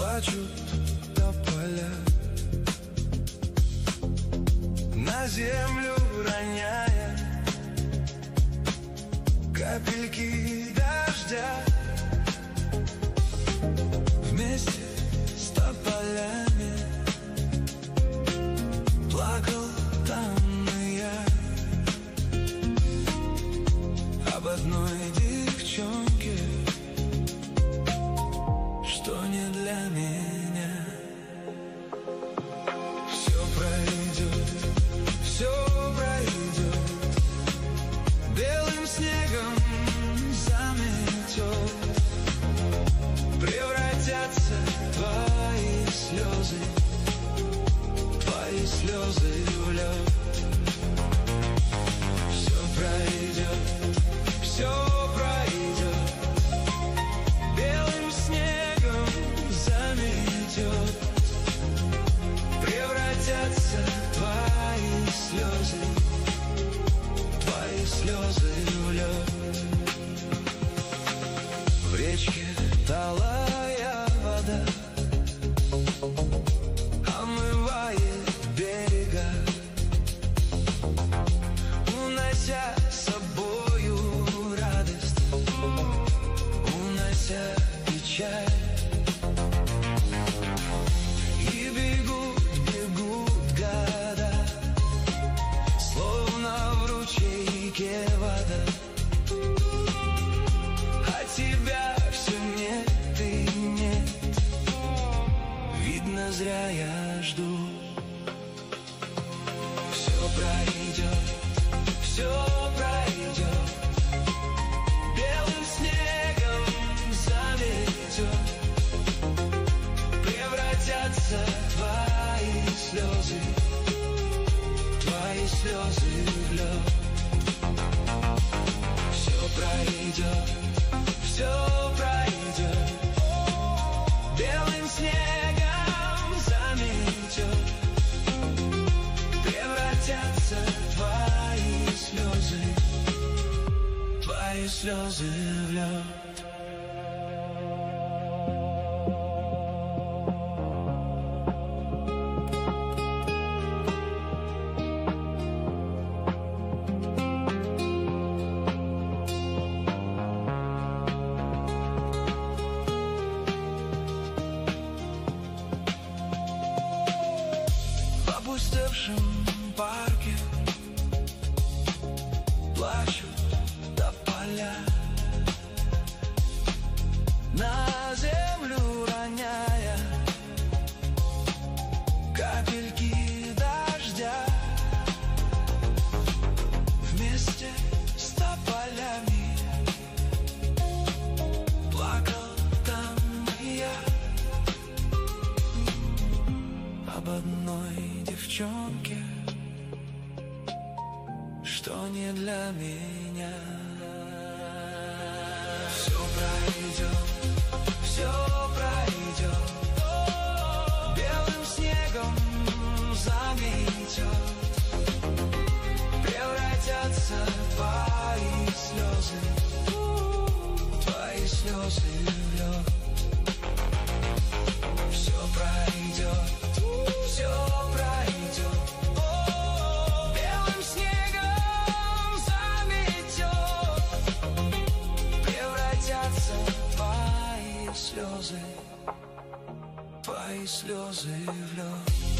Плачут тополя, на землю роняя капельки дождя. Вместе с тополями плакал там и я об одной девчонке, что не для меня. Все пройдет, все пройдет, белым снегом заметет. Превратятся твои слезы в лед. Все пройдет, все пройдет, белым снегом заметет. Превратятся твои слезы в лед. В речке талая вода омывает берега, унося с собою радость, унося печаль. И бегут года, словно в ручейке вода, а тебя все нет и нет. Видно, зря я жду. Все пройдет, все пройдет, белым снегом заметет. Превратятся твои слезы в лед. Все пройдет, все пройдет, белым снегом заметет. Превратятся твои слезы в лед. В опустевшем парке плачут тополя, на землю роняя капельки дождя. Вместе с тополями плакал там и я об одной девчонке, что не для меня. Все пройдет, все пройдет, белым снегом заметет. Превратятся твои слезы в лед. Все пройдет, все пройдет, белым снегом заметет. Превратятся твои слезы в лед.